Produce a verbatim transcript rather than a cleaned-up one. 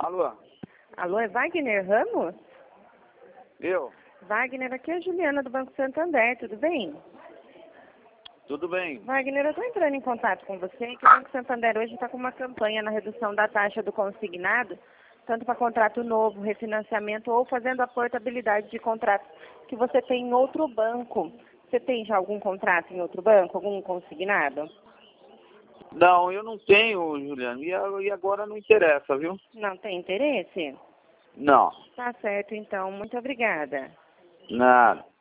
Alô? Alô, é Wagner Ramos? Eu? Wagner, aqui é a Juliana do Banco Santander, tudo bem? Tudo bem? Wagner, eu estou entrando em contato com você, que o Banco Santander hoje está com uma campanha na redução da taxa do consignado, tanto para contrato novo, refinanciamento ou fazendo a portabilidade de contratos que você tem em outro banco. Você tem já algum contrato em outro banco, algum consignado? Não, eu não tenho, Juliano. E a- e agora não interessa, viu? Não tem interesse? Não, Tá certo, então. Muito obrigada. nada.